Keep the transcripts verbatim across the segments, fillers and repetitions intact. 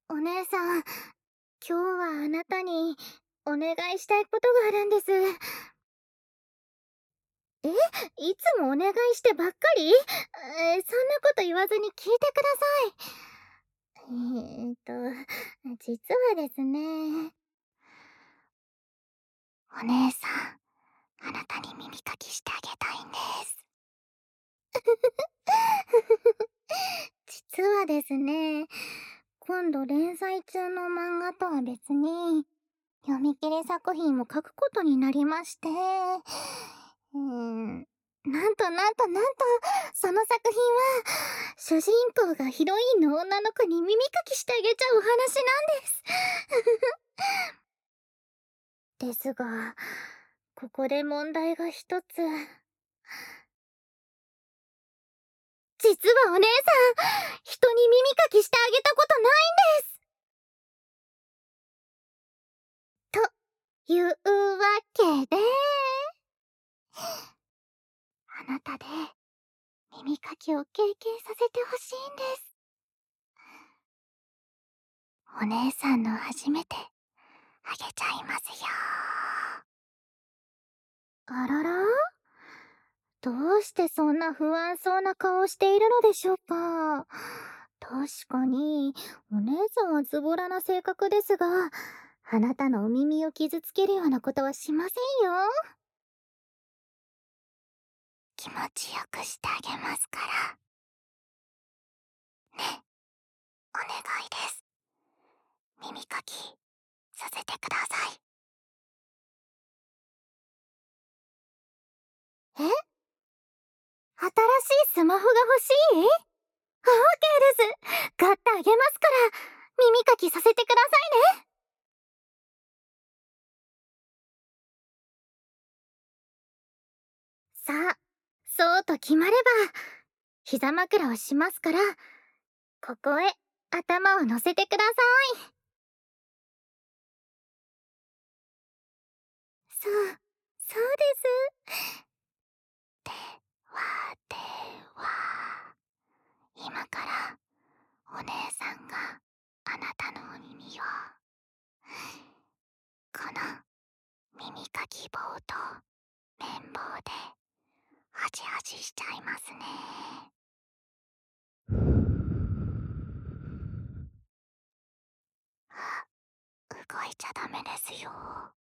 お姉さん、今日はあなたにお願いしたいことがあるんです。え、いつもお願いしてばっかり？えー、そんなこと言わずに聞いてください。えーっと、実はですね、お姉さん、あなたに耳かきしてあげたいんです。実はですね、今度連載中の漫画とは別に、読み切り作品も書くことになりまして、うーん、なんとなんとなんと、その作品は、主人公がヒロインの女の子に耳かきしてあげちゃうお話なんです。ですが、ここで問題が一つ。実はお姉さん、人に耳かきしてあげたことないんです。というわけで、あなたで耳かきを経験させてほしいんです。お姉さんの初めてあげちゃいますよ。あらら、どうしてそんな不安そうな顔をしているのでしょうか。確かにお姉さんはズボラな性格ですが、あなたのお耳を傷つけるようなことはしませんよ。気持ちよくしてあげますからね。お願いです。耳かきさせてください。え、新しいスマホが欲しい？ OK です。買ってあげますから、耳かきさせてくださいね。さあ、そうと決まれば、膝枕をしますから、ここへ頭を乗せてください。そう、そうです。ではでは、今からお姉さんがあなたのお耳を、この耳かき棒と綿棒ではじはじしちゃいますね。動いちゃダメですよ。は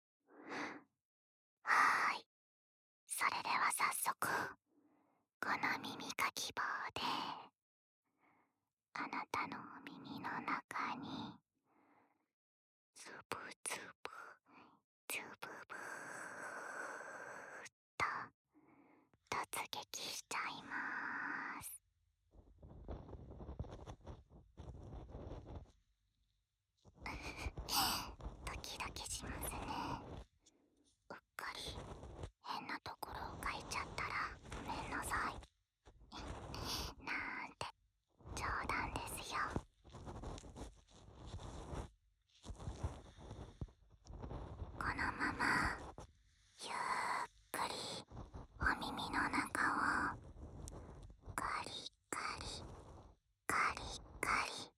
ーい。それでは早速、この耳かき棒で、あなたのお耳の中に、つぶつぶ、つぶぶーっと、突撃しちゃいまーす。ドキドキしますね。うっかり変なところを書いちゃったらごめんなさい。なんて冗談ですよ。このままゆっくりお耳の中をカリカリカリカリ、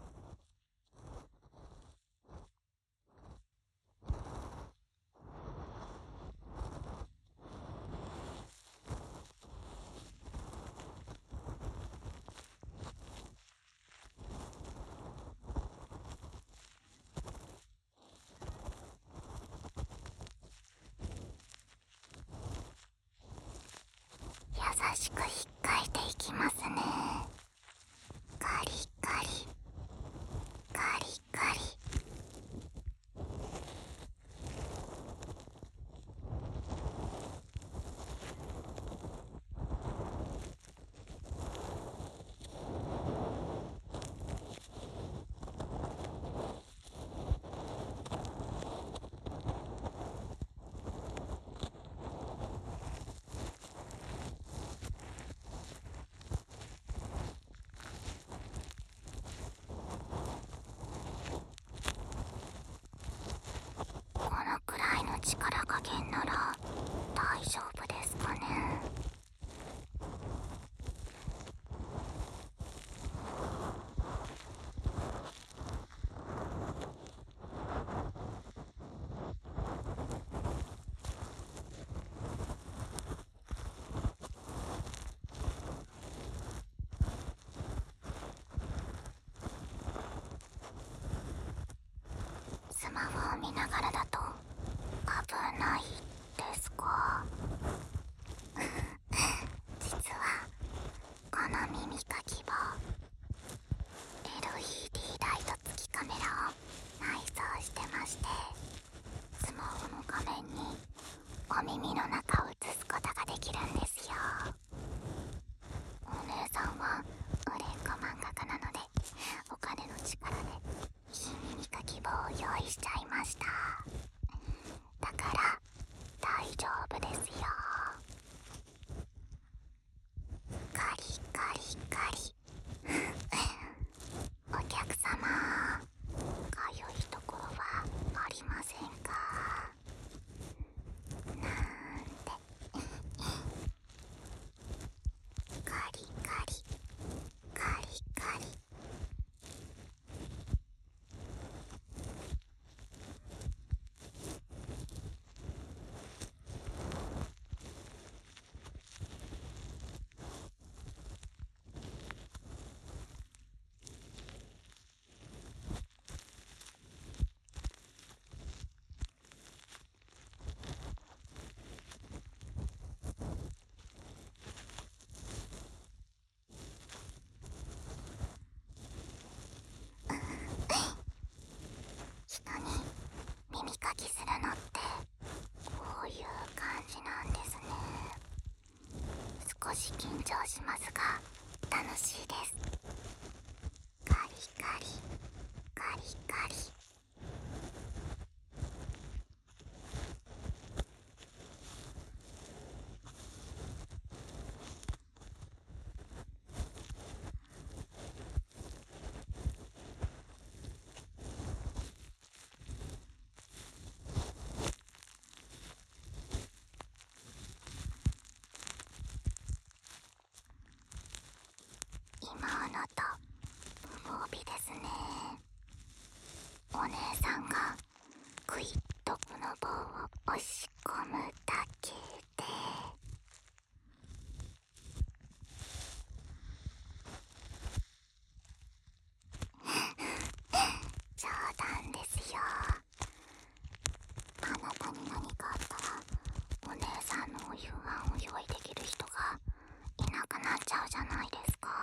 優しく引っかいていきますね。カリカリカリカリ。 あなた無防備ですね。お姉さんがクイッとこの棒を押し込むだけで冗談ですよ。あなたに何かあったらお姉さんのお夕飯を用意できる人がいなくなっちゃうじゃないですか。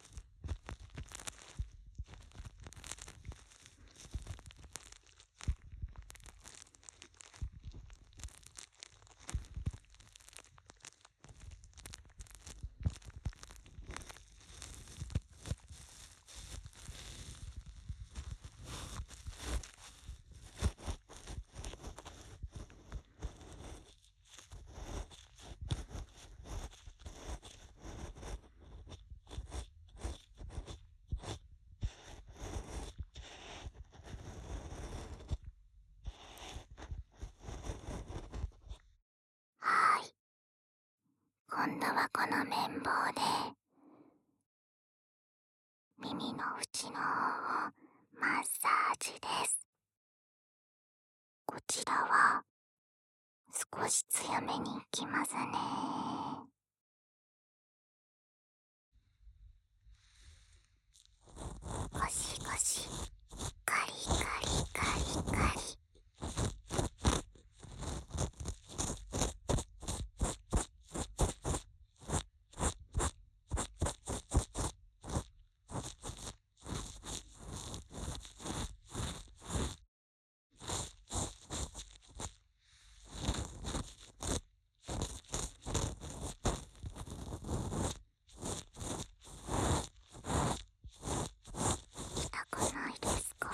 はい、今度はこの綿棒で耳の縁の方をマッサージです。こちらは少し強めにいきますね。ゴシゴシ、ガリガリガリガリ。痛くないですか？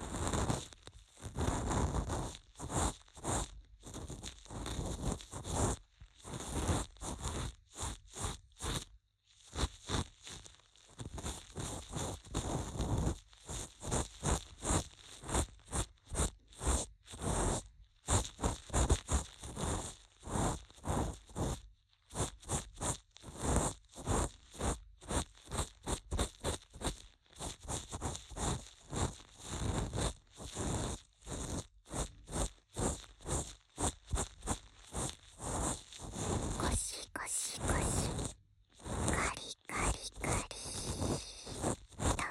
ゴシゴシゴシ、ガリガリガリと。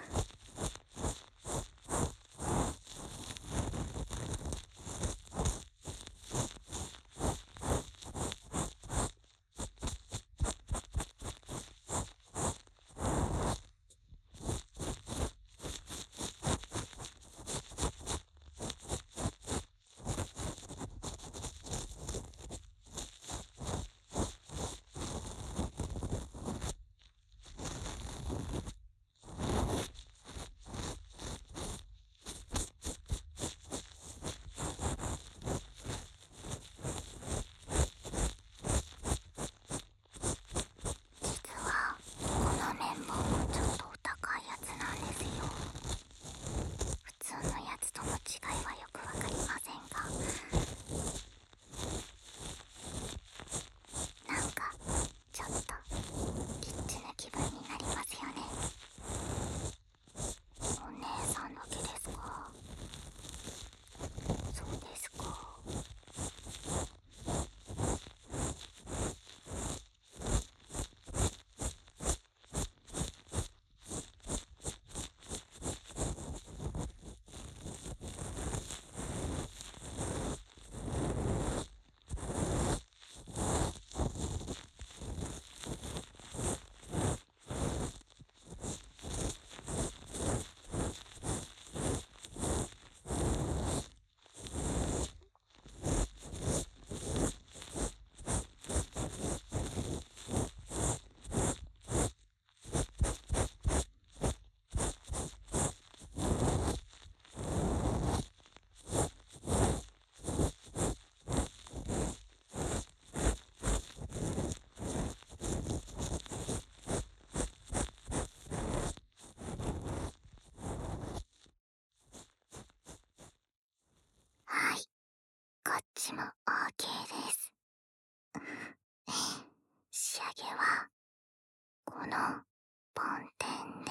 実はこの綿棒もちょっとお高いやつなんですよ。普通のやつとの違いはよくわかりませんが、なんかちょっとリッチな気分になりますよね。お姉さんだけですか？そうですか。はい、こっちも オーケー です。仕上げはこの梵天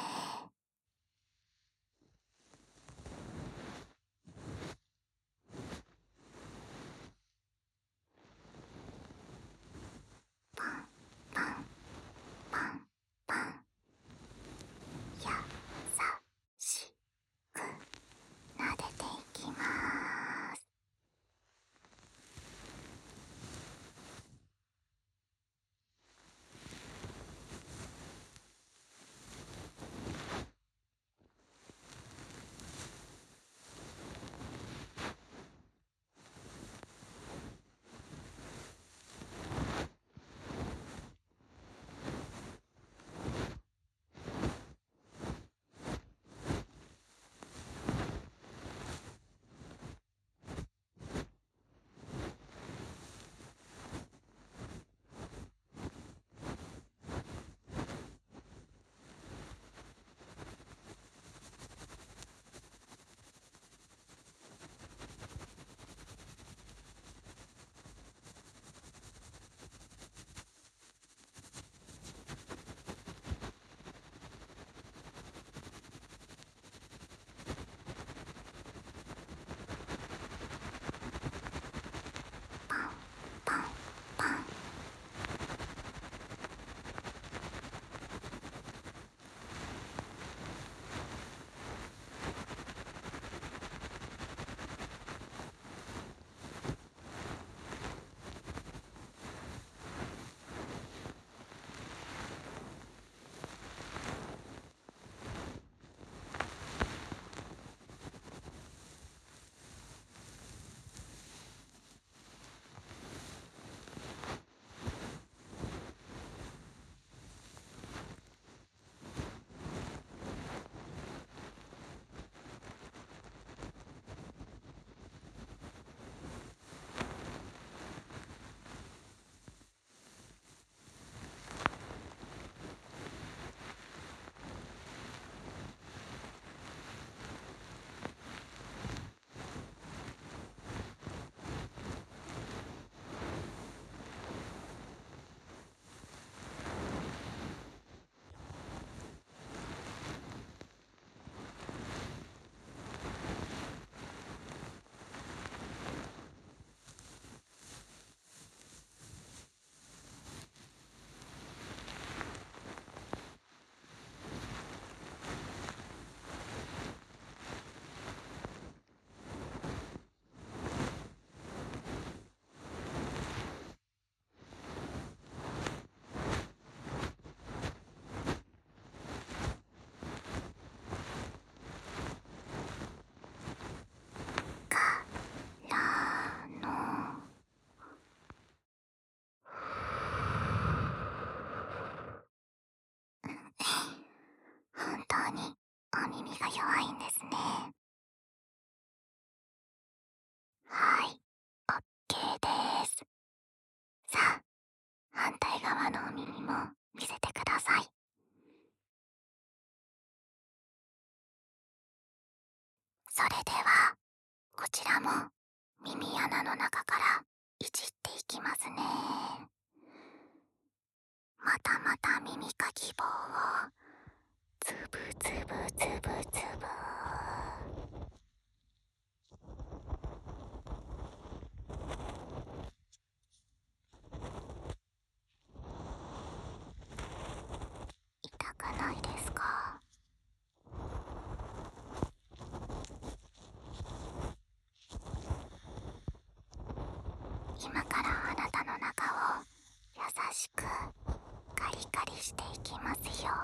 それではこちらも耳穴の中からいじっていきますね。またまた耳かき棒をつぶつぶつぶつぶ。痛くないですか？今からあなたの中を優しくカリカリしていきますよ。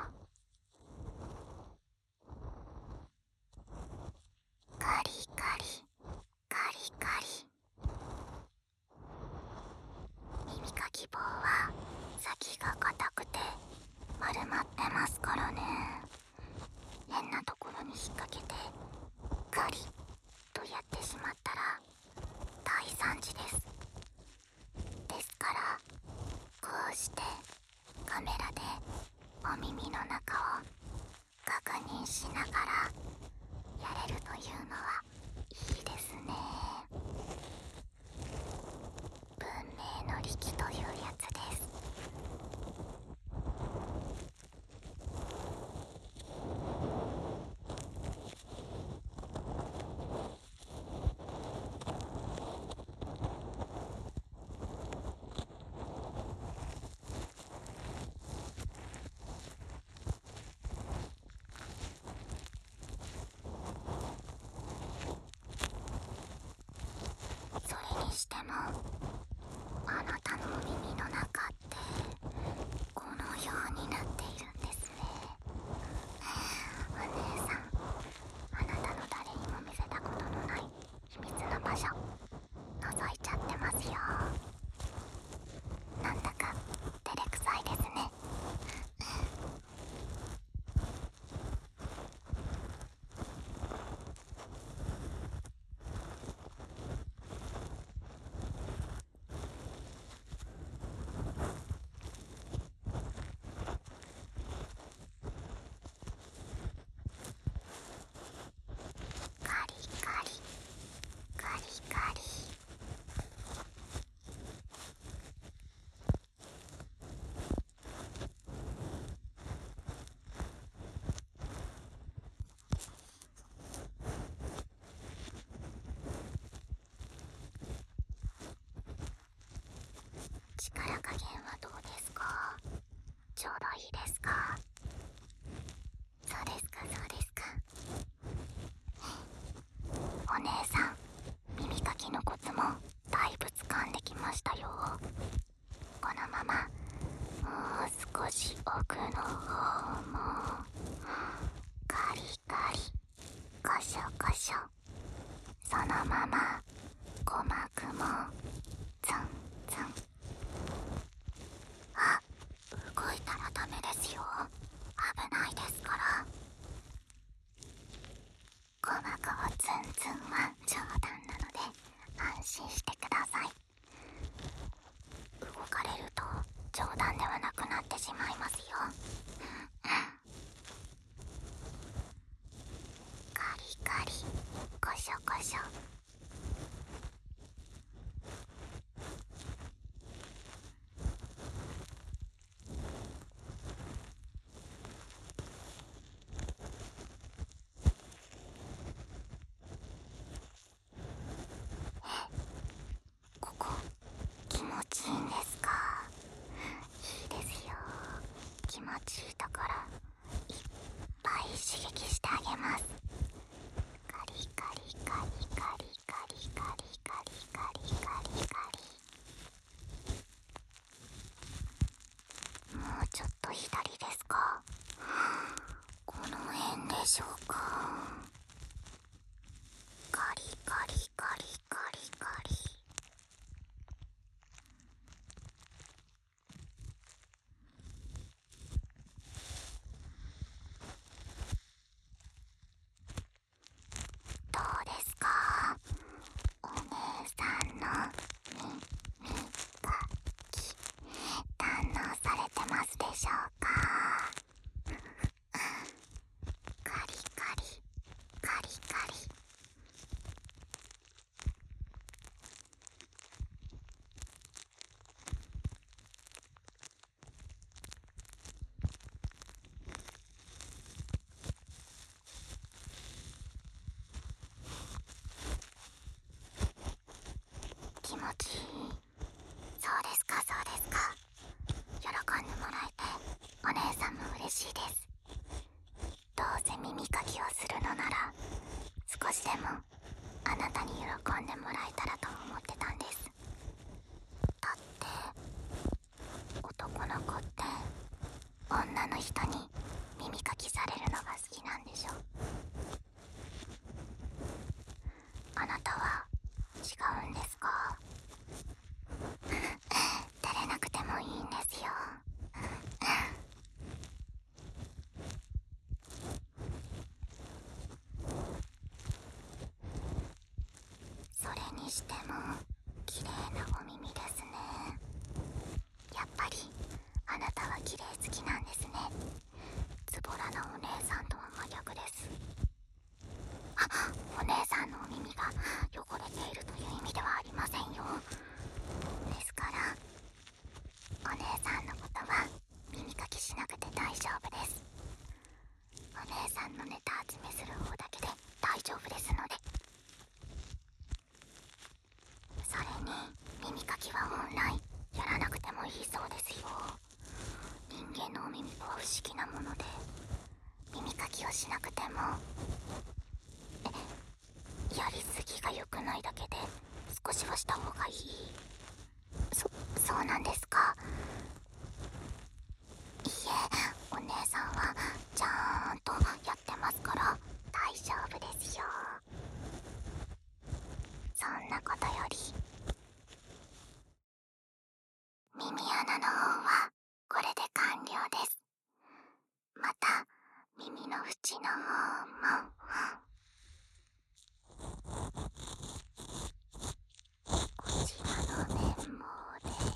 カリカリカリカリ。耳かき棒は先が硬くて丸まってますからね。変なところに引っ掛けてガリッとやってしまったら大惨事です。ですからこうしてカメラでお耳の中を確認しながらやれるというのはいいですね。文明の利器というやつです。それにしてもあなたの耳の中ってこのようになっているんですね。お姉さん、あなたの誰にも見せたことのない秘密の場所覗いちゃってますよ。なんだか照れくさいですね。カリカリカリカリ。力加減はどうですか？ちょうどいいですか？そうですかそうですか。お姉さん、耳かきのコツもだいぶ掴んできましたよ。このままもう少し奥の方もカリカリコショコショ。そのまま鼓膜もツンツン。あ、動いたらダメですよ。危ないですから。鼓膜をツンツンは冗談なので安心してください。動かれると冗談ではなくなってしまいますよ。カリカリコショコショ。ここ気持ちいいんですか？いいですよ。気持ちいいところいっぱい刺激してあげます。カリカリカリカリカリカリカリカリカリカリ。もうちょっと左ですか？この辺でしょうか？カリカリカリカリカリ。どうですか？お姉さんの耳かき堪能されてますでしょうか？カリカリんでもらえたらと思ってたんです。だって男の子って女の人に耳かきされるのが好きなんでしょ。あなたは違うんですか？照れなくてもいいんですよ。それにしても綺麗なお耳ですね。やっぱりあなたは綺麗好きなんですね。ズボラなお姉さんとは真逆です。あ、お姉さんのお耳が汚れているという意味ではありませんよ。ですからお姉さんのことは耳かきしなくて大丈夫です。お姉さんのネタ集めする方だけで大丈夫ですので。それに耳かきは本来やらなくてもいいそうですよ。人間のお耳とは不思議なもので、耳かきをしなくても、え、やりすぎが良くないだけで少しはした方がいい。そ、そうなんですか。いいえ、お姉さんはちゃんとやってますから大丈夫ですよ。そんなことより耳穴の方はこれで完了です。また耳の縁の方もこちらの綿棒で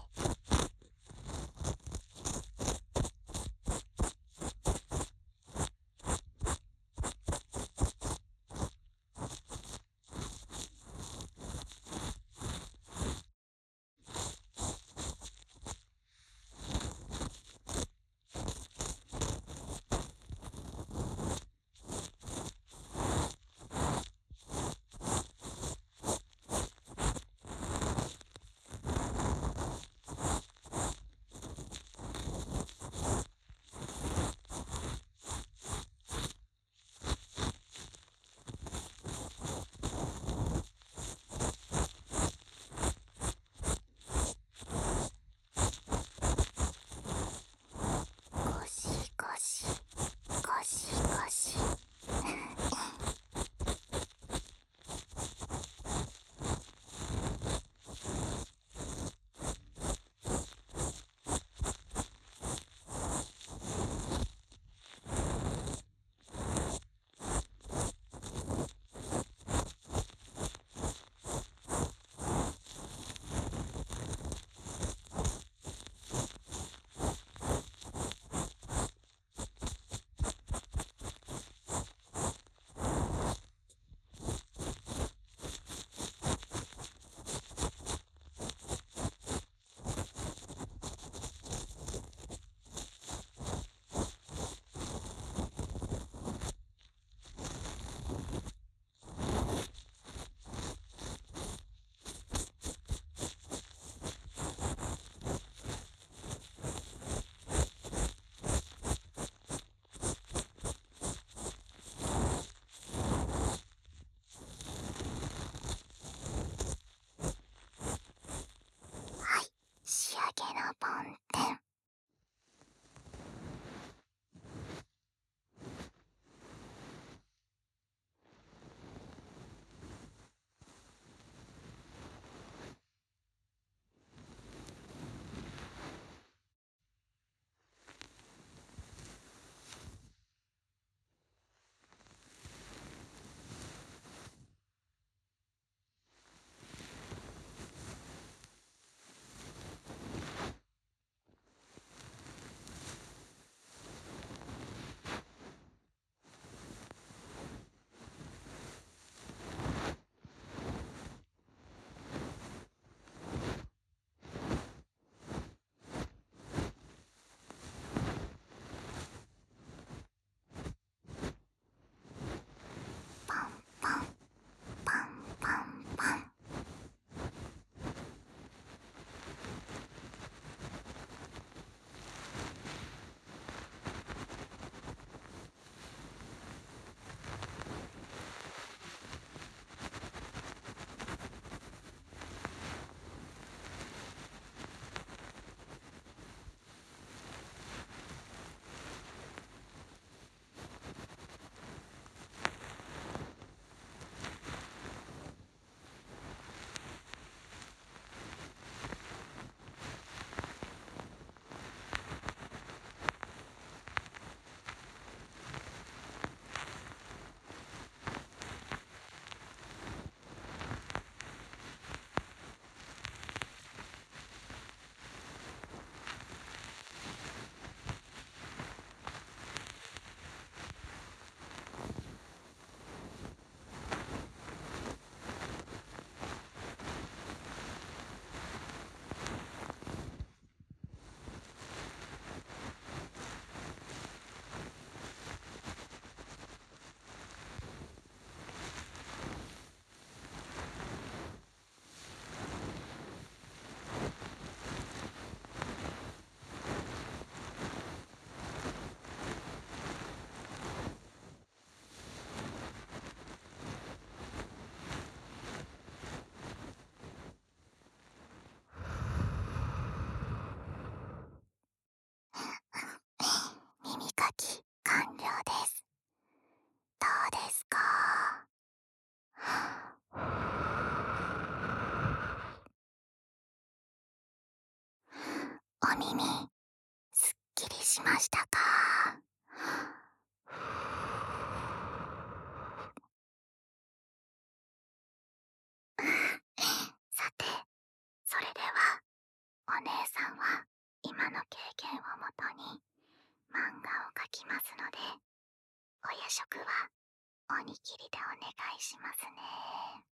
お耳、すっきりしましたか？さて、それでは、お姉さんは今の経験をもとに漫画を描きますので、お夜食はおにぎりでお願いしますね。